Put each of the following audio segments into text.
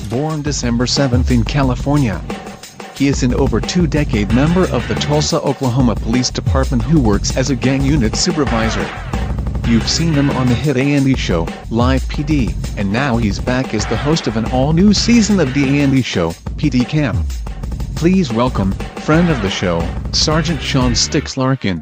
born December 7th in California. He is an over 2-decade member of the Tulsa, Oklahoma Police Department who works as a gang unit supervisor. You've seen him on the hit A&E show, Live PD, and now he's back as the host of an all-new season of the A&E show, PD Cam. Please welcome, friend of the show, Sergeant Sean Sticks Larkin.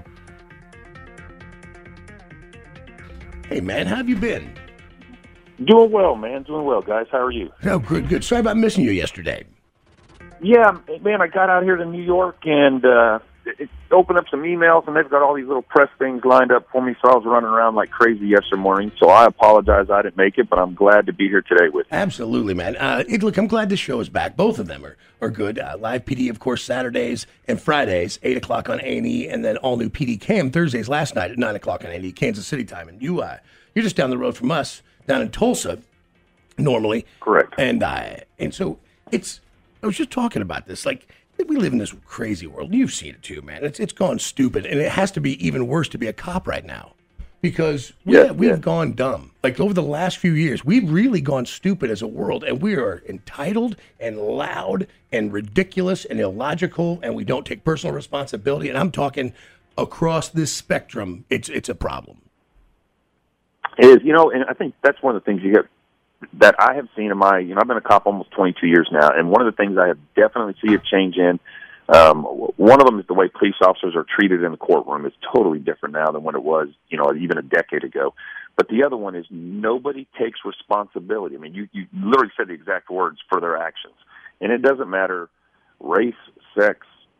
Hey man, how have you been? Doing well, man. Doing well, guys. How are you? Oh, good. Sorry about missing you yesterday. Yeah, man, I got out here to New York and opened up some emails, and they've got all these little press things lined up for me, so I was running around like crazy yesterday morning. So I apologize I didn't make it, but I'm glad to be here today with you. Absolutely, man. Look, I'm glad the show is back. Both of them are good. Live PD, of course, Saturdays and Fridays, 8 o'clock on A&E, and then all new PD Cam Thursdays last night at 9 o'clock on A&E, Kansas City time. And you're just down the road from us, down in Tulsa, normally. Correct. And so I was just talking about this. Like, we live in this crazy world. You've seen it too, man. It's gone stupid, and it has to be even worse to be a cop right now because we've gone dumb. Like, over the last few years, we've really gone stupid as a world, and we are entitled and loud and ridiculous and illogical, and we don't take personal responsibility. And I'm talking across this spectrum. It's a problem. It is, and I think that's one of the things you get that I have seen in my, I've been a cop almost 22 years now, and one of the things I have definitely seen a change in, one of them is the way police officers are treated in the courtroom is totally different now than what it was, even a decade ago. But the other one is nobody takes responsibility. I mean, you literally said the exact words for their actions. And it doesn't matter race, sex,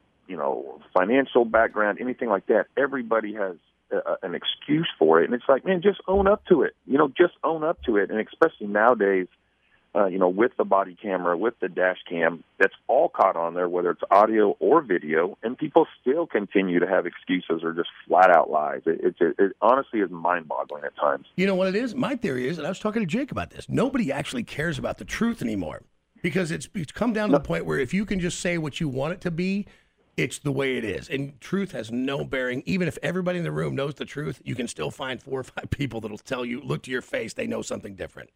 financial background, anything like that. Everybody has an excuse for it, and it's like, man, just own up to it. Just own up to it. And especially nowadays, with the body camera, with the dash cam, that's all caught on there, whether it's audio or video, and people still continue to have excuses or just flat out lies. It honestly is mind-boggling at times. You know what it is? My theory is, and I was talking to Jake about this, nobody actually cares about the truth anymore because it's come down to the point where if you can just say what you want it to be, it's the way it is. And truth has no bearing. Even if everybody in the room knows the truth, you can still find 4 or 5 people that'll tell you, look to your face, they know something different.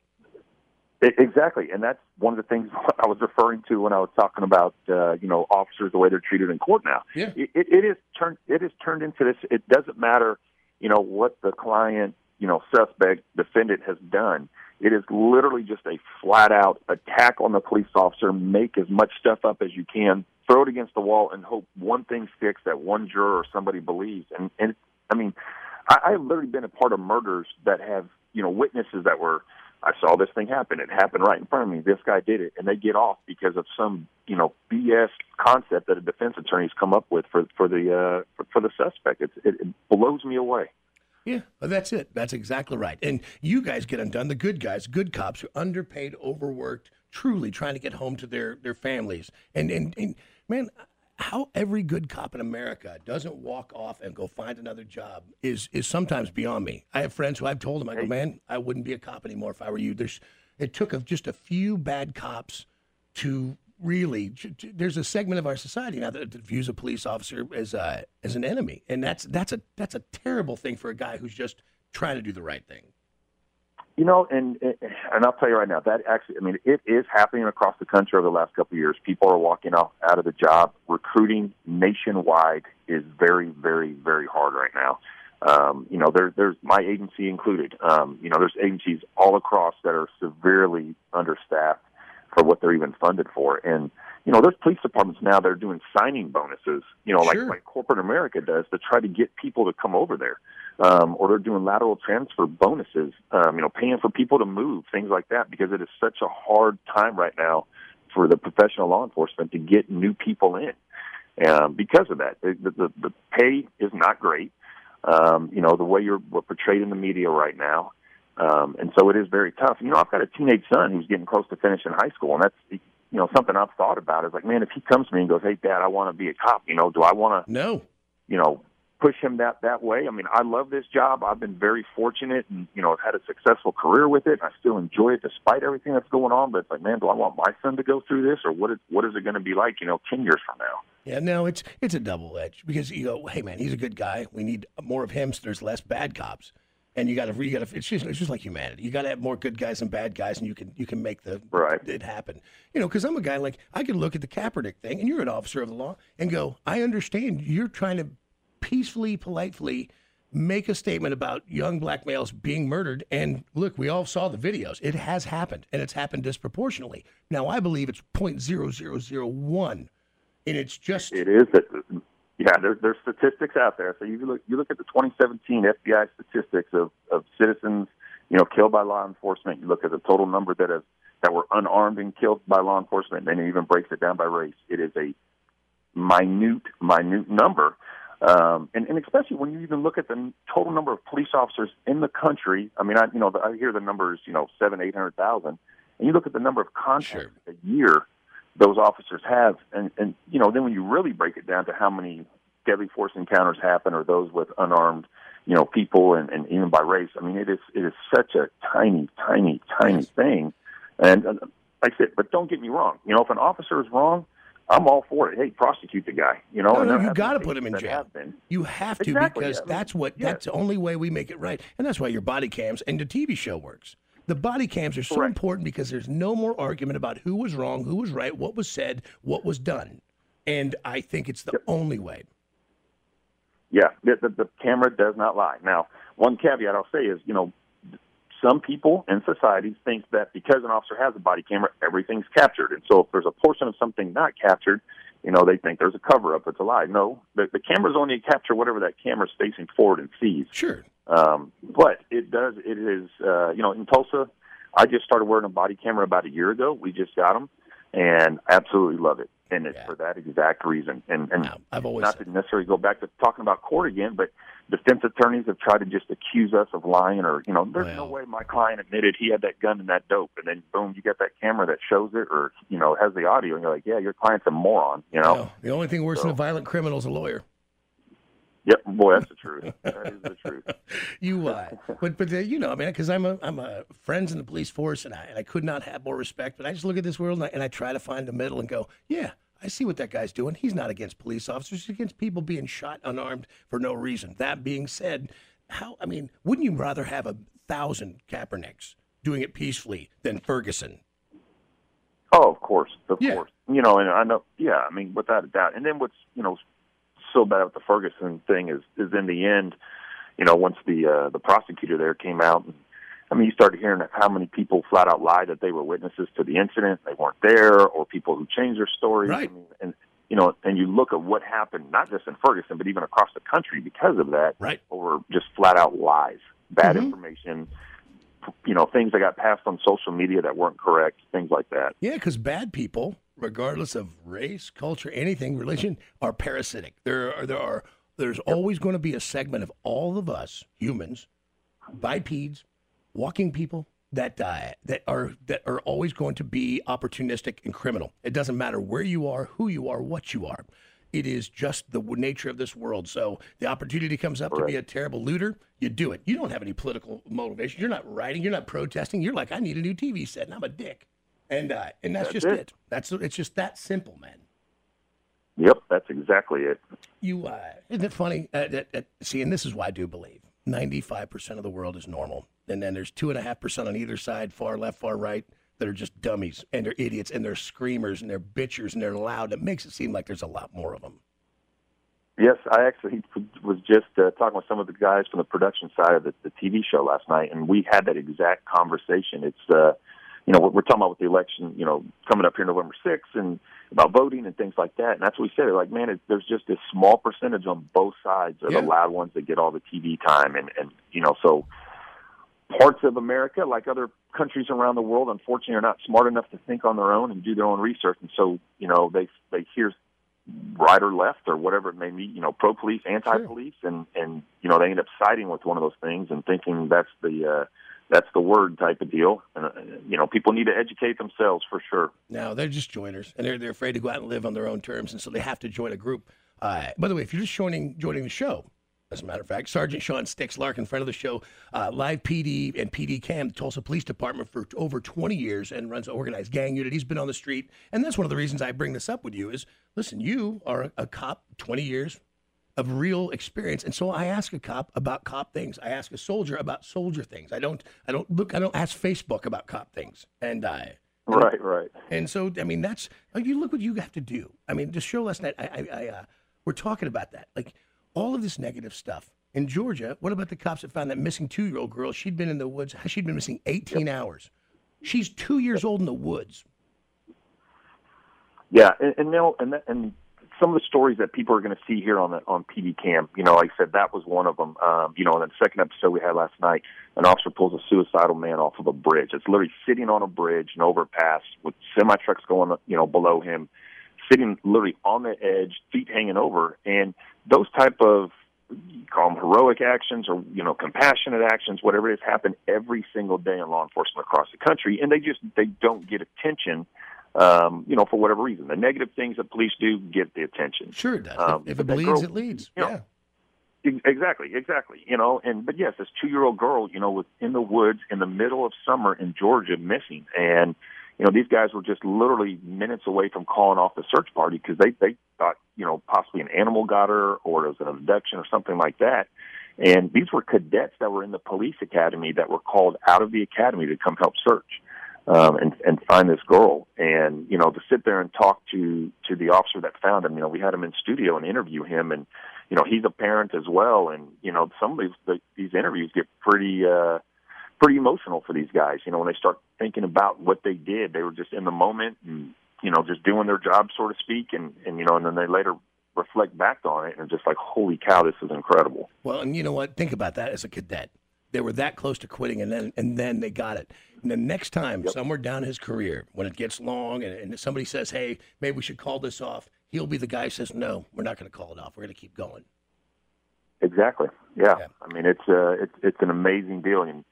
Exactly. And that's one of the things I was referring to when I was talking about, officers, the way they're treated in court now. Yeah. It is turned into this. It doesn't matter, what the client, suspect, defendant has done. It is literally just a flat-out attack on the police officer, make as much stuff up as you can, throw it against the wall, and hope one thing sticks that one juror or somebody believes. And I mean, I've literally been a part of murders that have, witnesses that were, I saw this thing happen. It happened right in front of me. This guy did it. And they get off because of some, BS concept that a defense attorney's come up with for the suspect. It blows me away. Yeah, that's it. That's exactly right. And you guys get undone. The good guys, good cops, are underpaid, overworked, truly trying to get home to their families. And man, how every good cop in America doesn't walk off and go find another job is sometimes beyond me. I have friends who I've told them, I go, man, I wouldn't be a cop anymore if I were you. It took just a few bad cops to really. There's a segment of our society now that views a police officer as an enemy, and that's a terrible thing for a guy who's just trying to do the right thing. And I'll tell you right now, that actually, it is happening across the country over the last couple of years. People are walking out of the job. Recruiting nationwide is very, very, very hard right now. There's my agency included. There's agencies all across that are severely understaffed for what they're even funded for. And, there's police departments now that are doing signing bonuses, Sure. like corporate America does to try to get people to come over there. Or they're doing lateral transfer bonuses, paying for people to move, things like that, because it is such a hard time right now for the professional law enforcement to get new people in. Because of that, the pay is not great. The way we're portrayed in the media right now. And so it is very tough. I've got a teenage son who's getting close to finishing high school, and that's, something I've thought about is like, man, if he comes to me and goes, hey, Dad, I want to be a cop, do I want to, No. Push him that way? I love this job. I've been very fortunate and, I've had a successful career with it. I still enjoy it despite everything that's going on. But it's like, man, do I want my son to go through this, or what is it going to be like, 10 years from now? Yeah, no, it's a double edge because you go, hey man, he's a good guy. We need more of him so there's less bad cops. And you got to. It's just like humanity. You got to have more good guys than bad guys, and you can make it happen. Because I'm a guy like I can look at the Kaepernick thing, and you're an officer of the law, and go, I understand you're trying to peacefully, politely make a statement about young black males being murdered. And look, we all saw the videos. It has happened, and it's happened disproportionately. Now I believe it's 0.0001, and it's just it is that. Yeah, there's statistics out there. So you look at the 2017 FBI statistics of citizens, killed by law enforcement. You look at the total number that were unarmed and killed by law enforcement. And then it even breaks it down by race. It is a minute number, and especially when you even look at the total number of police officers in the country. I mean, I hear the numbers, 700,000-800,000, and you look at the number of contacts a year those officers have, and then when you really break it down to how many deadly force encounters happen, or those with unarmed, people, and even by race, I mean, it is such a tiny thing. And like I said, but don't get me wrong. If an officer is wrong, I'm all for it. Hey, prosecute the guy. No, you got to put him in jail. You have to, because that's the only way we make it right, and that's why your body cams and the TV show works. The body cams are so important because there's no more argument about who was wrong, who was right, what was said, what was done. And I think it's the only way. Yeah, the camera does not lie. Now, one caveat I'll say is, some people in society think that because an officer has a body camera, everything's captured. And so if there's a portion of something not captured, they think there's a cover-up. It's a lie. No, the cameras only capture whatever that camera's facing forward and sees. Sure. But it is, in Tulsa, I just started wearing a body camera about a year ago. We just got them, and absolutely love it. And it's for that exact reason. And I've always not to necessarily go back to talking about court again, but defense attorneys have tried to just accuse us of lying, or, there's no way my client admitted he had that gun and that dope. And then, boom, you get that camera that shows it, or, has the audio, and you're like, yeah, your client's a moron, No, the only thing worse than a violent criminal is a lawyer. Yep, boy, that's the truth. That is the truth. Because I'm a friends in the police force, and I could not have more respect. But I just look at this world, and I try to find the middle and go, yeah, I see what that guy's doing. He's not against police officers; he's against people being shot unarmed for no reason. That being said, wouldn't you rather have 1,000 Kaepernicks doing it peacefully than Ferguson? Oh, of course. And I know, without a doubt. And then what's so bad with the Ferguson thing is in the end, once the prosecutor there came out, and, you started hearing how many people flat out lied that they were witnesses to the incident, they weren't there, or people who changed their stories. Right. And you look at what happened, not just in Ferguson, but even across the country because of that, right, over just flat out lies, bad information, things that got passed on social media that weren't correct, things like that. Yeah, because bad people, regardless of race, culture, anything, religion, are parasitic. There's always going to be a segment of all of us humans, bipeds, walking people that are always going to be opportunistic and criminal. It doesn't matter where you are, who you are, what you are. It is just the nature of this world. So the opportunity comes up to be a terrible looter, you do it. You don't have any political motivation. You're not writing. You're not protesting. You're like, I need a new TV set, and I'm a dick. And that's just it. It's just that simple, man. Yep, that's exactly it. Isn't it funny? See, and this is why I do believe 95% of the world is normal, and then there's 2.5% on either side, far left, far right, that are just dummies, and they're idiots, and they're screamers, and they're bitchers, and they're loud. It makes it seem like there's a lot more of them. Yes, I actually was just talking with some of the guys from the production side of the TV show last night, and we had that exact conversation. It's we're talking about with the election, coming up here November 6th, and about voting and things like that. And that's what we said. Like, man, there's just this small percentage on both sides are the loud ones that get all the TV time. And so parts of America, like other countries around the world, unfortunately are not smart enough to think on their own and do their own research. And so, they hear right or left or whatever it may be, pro-police, anti-police, and they end up siding with one of those things and thinking that's the word type of deal. And, people need to educate themselves for sure. No, they're just joiners, and they're afraid to go out and live on their own terms, and so they have to join a group. By the way, if you're just joining the show, as a matter of fact, Sergeant Sean Sticks Larkin, friend of the show, live PD and PD Cam, the Tulsa Police Department for over 20 years and runs an organized gang unit. He's been on the street, and that's one of the reasons I bring this up with you is, listen, you are a cop, 20 years, of real experience. And so I ask a cop about cop things. I ask a soldier about soldier things. I don't ask Facebook about cop things. Right. And so, I mean, you look what you have to do. I mean, just show last night, we're talking about that. Like, all of this negative stuff. In Georgia, what about the cops that found that missing 2-year-old girl? She'd been in the woods. She'd been missing 18 hours. She's 2 years old in the woods. Yeah, and some of the stories that people are going to see here on PD Cam, like I said, that was one of them. In the second episode we had last night, an officer pulls a suicidal man off of a bridge. It's literally sitting on a bridge, an overpass, with semi-trucks going, below him, sitting literally on the edge, feet hanging over. And those type of, you call them heroic actions or, compassionate actions, whatever it is, happen every single day in law enforcement across the country. And they don't get attention, for whatever reason. The negative things that police do get the attention. Sure it does. If it bleeds, it leads. Yeah. Exactly. But yes, this 2-year-old girl, was in the woods in the middle of summer in Georgia missing. And, these guys were just literally minutes away from calling off the search party because they thought, possibly an animal got her or it was an abduction or something like that. And these were cadets that were in the police academy that were called out of the academy to come help search and find this girl. And, to sit there and talk to the officer that found him, we had him in studio and interview him. And, he's a parent as well. And, some of these interviews get pretty emotional for these guys. When they start thinking about what they did, they were just in the moment and, just doing their job, so to speak. And then they later reflect back on it and just like, holy cow, this is incredible. Well, and you know what? Think about that as a cadet. They were that close to quitting, and then they got it. And the next time, somewhere down his career, when it gets long and somebody says, hey, maybe we should call this off, he'll be the guy who says, no, we're not going to call it off. We're going to keep going. Exactly. Yeah. I mean, it's an amazing deal. And,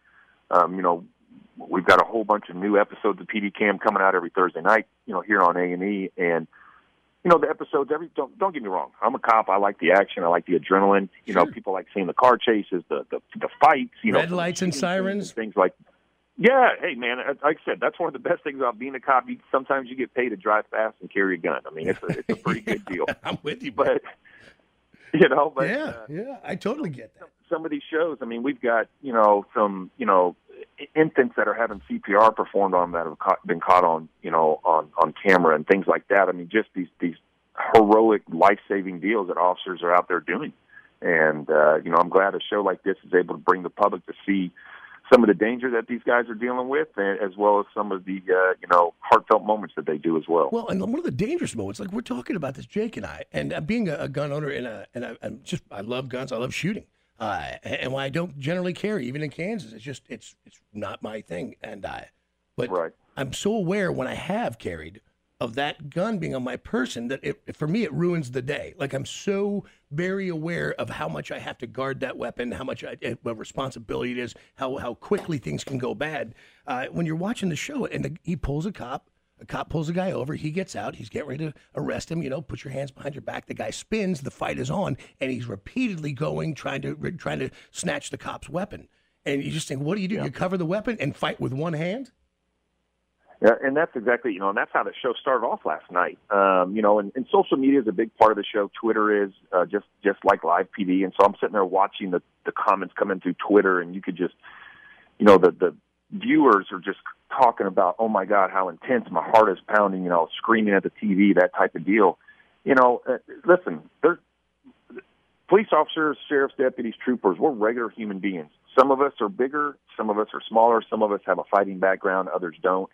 we've got a whole bunch of new episodes of PD Cam coming out every Thursday night, here on A&E. And, the episodes, don't get me wrong. I'm a cop. I like the action. I like the adrenaline. People like seeing the car chases, the fights, red lights and sirens. Things like, yeah, hey, man, like I said, that's one of the best things about being a cop. Sometimes you get paid to drive fast and carry a gun. I mean, it's a pretty good deal. I'm with you, but I totally get that. Some of these shows, I mean, we've got, some, infants that are having CPR performed on that have been caught on, on camera and things like that. I mean, just these heroic, life-saving deals that officers are out there doing. And, I'm glad a show like this is able to bring the public to see some of the danger that these guys are dealing with, as well as some of the, heartfelt moments that they do as well. Well, and one of the dangerous moments, like we're talking about this, Jake and I, and being a gun owner, I love guns, I love shooting. And why I don't generally carry, even in Kansas, it's not my thing. But right. I'm so aware when I have carried of that gun being on my person that for me it ruins the day. Like I'm so very aware of how much I have to guard that weapon, how much what responsibility it is, how quickly things can go bad. When you're watching the show and he pulls a cop pulls a guy over, he gets out, he's getting ready to arrest him, put your hands behind your back, the guy spins, the fight is on, and he's repeatedly trying to snatch the cop's weapon. And you just think, what do? Yeah. You cover the weapon and fight with one hand? Yeah, and that's exactly, and that's how the show started off last night. And social media is a big part of the show. Twitter is just like live PD. And so I'm sitting there watching the comments come in through Twitter, and you could just, the viewers are just talking about, oh my God, how intense, my heart is pounding, screaming at the TV, that type of deal. Listen, there's police officers, sheriff's deputies, troopers, we're regular human beings. Some of us are bigger, some of us are smaller, some of us have a fighting background, others don't.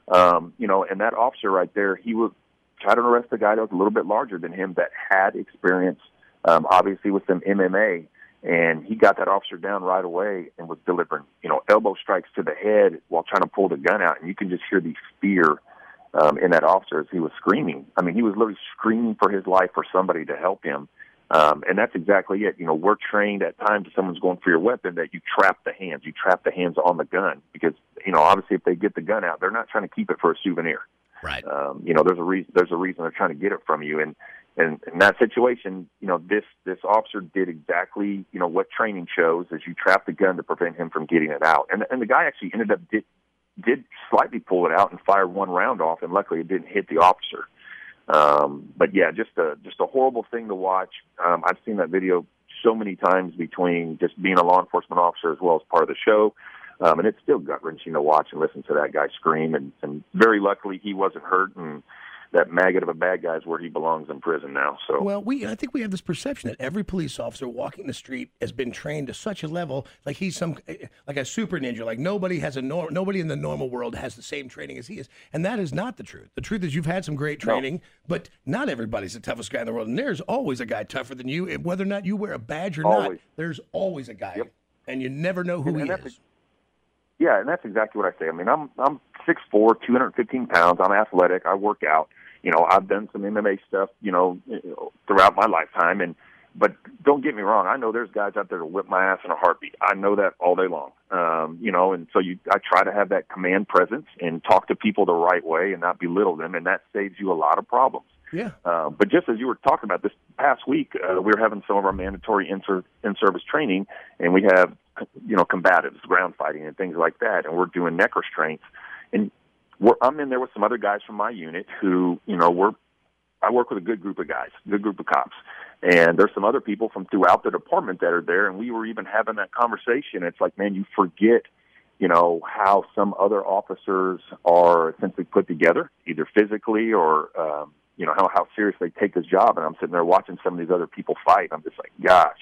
And that officer right there, he was trying to arrest a guy that was a little bit larger than him that had experience, obviously with some MMA. And he got that officer down right away and was delivering, elbow strikes to the head while trying to pull the gun out. And you can just hear the fear in that officer as he was screaming. I mean, he was literally screaming for his life for somebody to help him. And that's exactly it. We're trained at times if someone's going for your weapon that you trap the hands. You trap the hands on the gun because, obviously if they get the gun out, they're not trying to keep it for a souvenir. Right. There's a reason they're trying to get it from you. And in that situation, this officer did exactly, what training shows is you trap the gun to prevent him from getting it out. And the guy actually ended up did slightly pull it out and fired one round off, and luckily it didn't hit the officer. But yeah, just a horrible thing to watch. I've seen that video so many times between just being a law enforcement officer as well as part of the show. And it's still gut-wrenching to watch and listen to that guy scream. And very luckily he wasn't hurt, and that maggot of a bad guy is where he belongs in prison now. So, well, I think we have this perception that every police officer walking the street has been trained to such a level, like he's like a super ninja. Like nobody in the normal world has the same training as he is, and that is not the truth. The truth is you've had some great training, but not everybody's the toughest guy in the world, and there's always a guy tougher than you, whether or not you wear a badge or not. There's always a guy, and you never know who he is. Yeah, and that's exactly what I say. I mean, I'm 6'4", 215 pounds. I'm athletic. I work out. I've done some MMA stuff, throughout my lifetime. But don't get me wrong. I know there's guys out there to whip my ass in a heartbeat. I know that all day long. And so I try to have that command presence and talk to people the right way and not belittle them, and that saves you a lot of problems. Yeah. But just as you were talking about this past week, we were having some of our mandatory in-service training, and we have, combatives, ground fighting, and things like that, and we're doing neck restraints. And I'm in there with some other guys from my unit who, I work with a good group of guys, good group of cops. And there's some other people from throughout the department that are there, and we were even having that conversation. It's like, man, you forget, how some other officers are essentially put together, either physically or, how serious they take this job. And I'm sitting there watching some of these other people fight. I'm just like, gosh,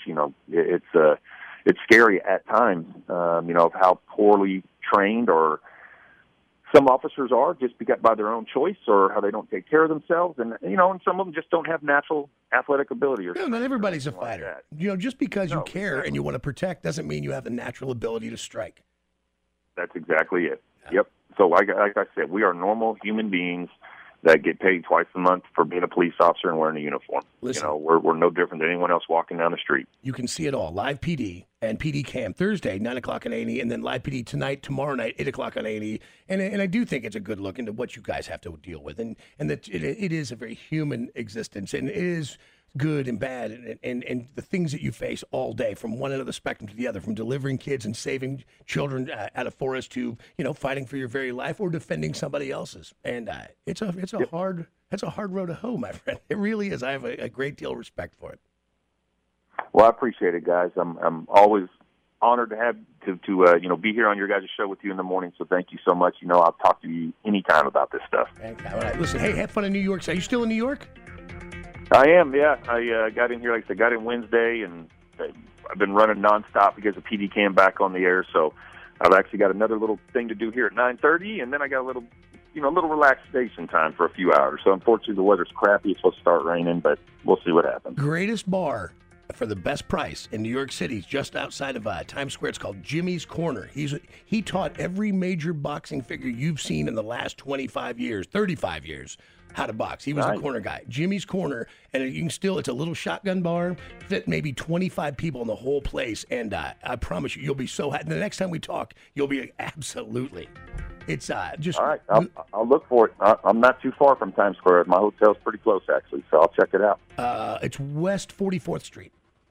it's scary at times, of how poorly trained or some officers are just by their own choice, or how they don't take care of themselves. And, and some of them just don't have natural athletic ability. Not everybody's a fighter. Like just because you care and you want to protect doesn't mean you have the natural ability to strike. That's exactly it. Yep. So like I said, we are normal human beings that get paid twice a month for being a police officer and wearing a uniform. Listen, we're no different than anyone else walking down the street. You can see it all. Live PD and PD Cam Thursday, 9 o'clock on A&E, and then Live PD tonight, tomorrow night, 8 o'clock on A&E. And I do think it's a good look into what you guys have to deal with. And that it is a very human existence, and it is good and bad, and the things that you face all day from one end of the spectrum to the other, from delivering kids and saving children out of forests to fighting for your very life or defending somebody else's. And it's a hard road to hoe, my friend. It really is. I have a great deal of respect for it. Well, I appreciate it, guys. I'm always honored to have to be here on your guys' show with you in the morning. So thank you so much. I'll talk to you anytime about this stuff. All right. Listen, hey, have fun in New York. So are you still in New York? I am, yeah. I got in here, like I said, got in Wednesday, and I've been running nonstop because of PD Cam back on the air. So I've actually got another little thing to do here at 9:30, and then I got a little relaxation time for a few hours. So unfortunately, the weather's crappy. It's supposed to start raining, but we'll see what happens. Greatest bar for the best price in New York City, just outside of Times Square. It's called Jimmy's Corner. He taught every major boxing figure you've seen in the last 25 years, 35 years, how to box. He was the corner guy. Jimmy's Corner, and it's a little shotgun bar, fit maybe 25 people in the whole place, and I promise you'll be so happy. The next time we talk, you'll be absolutely. It's just... All right, I'll look for it. I'm not too far from Times Square. My hotel's pretty close, actually, so I'll check it out. It's West 44th Street.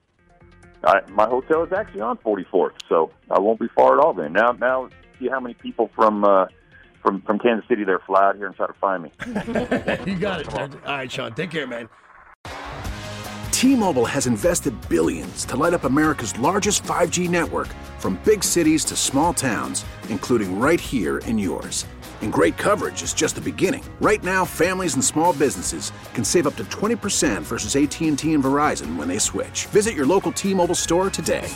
My hotel is actually on 44th, so I won't be far at all then. Now see how many people from Kansas City there fly out here and try to find me. You got it. All right, Sean. Take care, man. T-Mobile has invested billions to light up America's largest 5G network, from big cities to small towns, including right here in yours. And great coverage is just the beginning. Right now, families and small businesses can save up to 20% versus AT&T and Verizon when they switch. Visit your local T-Mobile store today.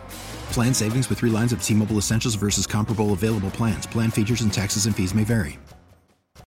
Plan savings with 3 lines of T-Mobile Essentials versus comparable available plans. Plan features and taxes and fees may vary.